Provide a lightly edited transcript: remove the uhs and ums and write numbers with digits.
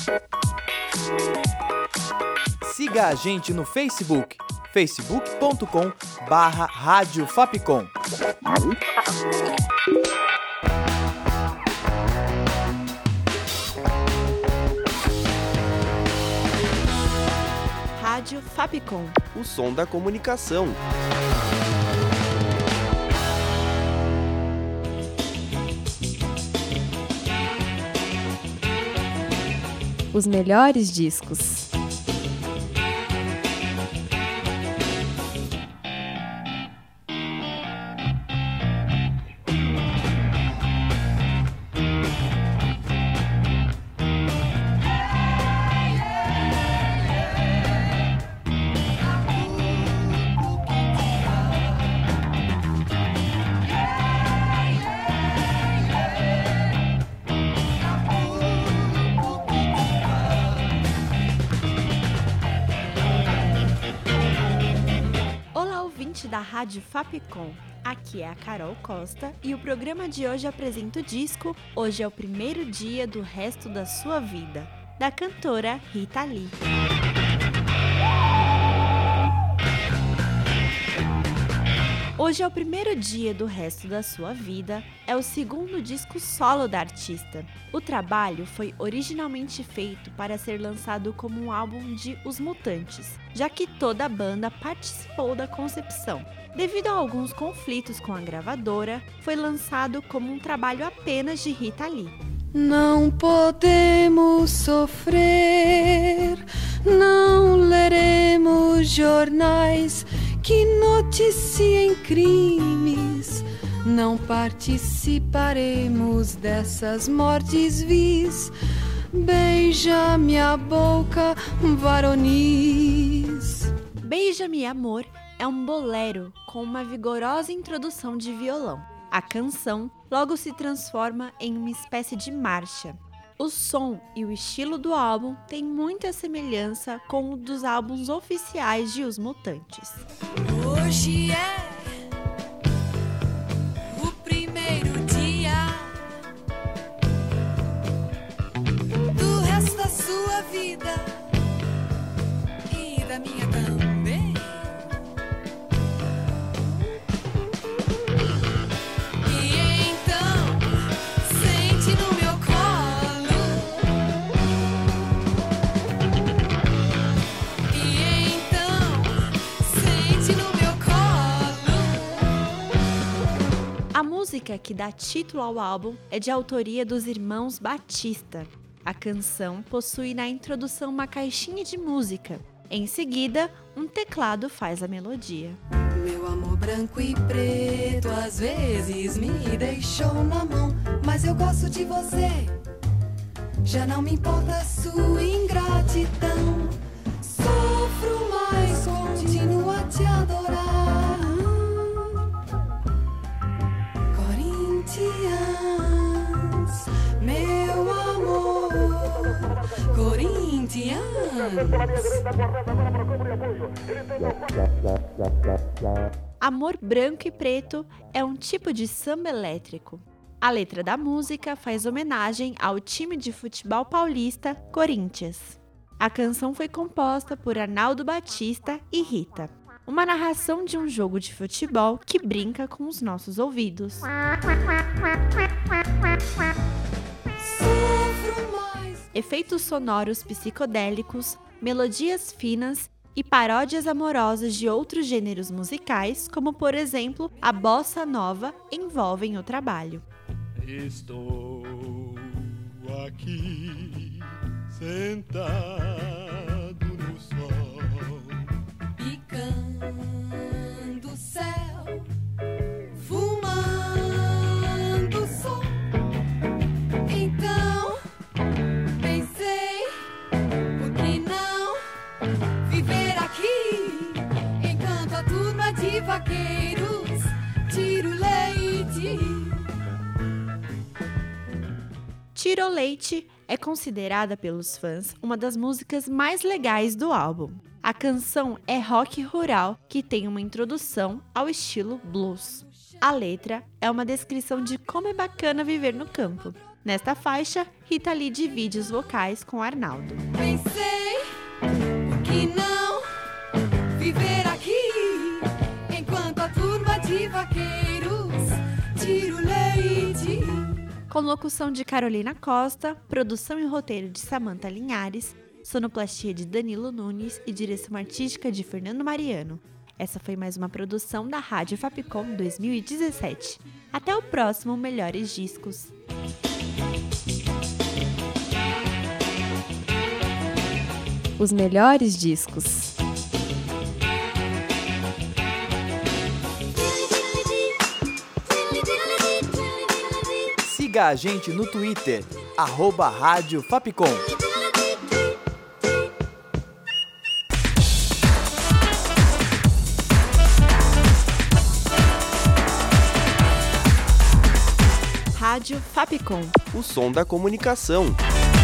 Siga a gente no Facebook, facebook.com/Rádio Fapcom. Rádio Fapcom. O som da comunicação. Os melhores discos. Da Rádio Fapcom. Aqui é a Carol Costa e o programa de hoje apresenta o disco Hoje é o Primeiro Dia do Resto da Sua Vida, da cantora Rita Lee. Hoje é o Primeiro Dia do Resto da Sua Vida é o segundo disco solo da artista. O trabalho foi originalmente feito para ser lançado como um álbum de Os Mutantes, já que toda a banda participou da concepção. Devido a alguns conflitos com a gravadora, foi lançado como um trabalho apenas de Rita Lee. Não podemos sofrer, não leremos jornais que noticiem crimes, não participaremos dessas mortes vis. Beija-me a boca, varonis. Beija-me, amor é um bolero com uma vigorosa introdução de violão. A canção logo se transforma em uma espécie de marcha. O som e o estilo do álbum têm muita semelhança com o dos álbuns oficiais de Os Mutantes. Hoje é o primeiro dia do resto da sua vida e da minha também. A música que dá título ao álbum é de autoria dos irmãos Batista. A canção possui na introdução uma caixinha de música. Em seguida, um teclado faz a melodia. Meu amor branco e preto às vezes me deixou na mão, mas eu gosto de você. Já não me importa a sua ingratidão. Sofro, mas continuo a te adorar. Meu amor, Corinthians. Amor branco e preto é um tipo de samba elétrico. A letra da música faz homenagem ao time de futebol paulista Corinthians. A canção foi composta por Arnaldo Batista e Rita. Uma narração de um jogo de futebol que brinca com os nossos ouvidos. Efeitos sonoros psicodélicos, melodias finas e paródias amorosas de outros gêneros musicais, como por exemplo a bossa nova, envolvem o trabalho. Estou aqui sentado no sol, picando o céu, fumando o sol. Então pensei, por que não viver aqui enquanto a turma de vaqueiros tira o leite. Tira o Leite é considerada pelos fãs uma das músicas mais legais do álbum. A canção é rock rural que tem uma introdução ao estilo blues. A letra é uma descrição de como é bacana viver no campo. Nesta faixa, Rita Lee divide os vocais com Arnaldo. Pensei que não viver aqui enquanto a turma de vaqueiros tira o leite. Com locução de Carolina Costa, produção e roteiro de Samantha Linhares, sonoplastia de Danilo Nunes e direção artística de Fernando Mariano. Essa foi mais uma produção da Rádio Fapcom 2017. Até o próximo Melhores Discos. Os melhores discos. Siga a gente no Twitter, @Rádio Fapcom. Rádio Fapcom. O som da comunicação.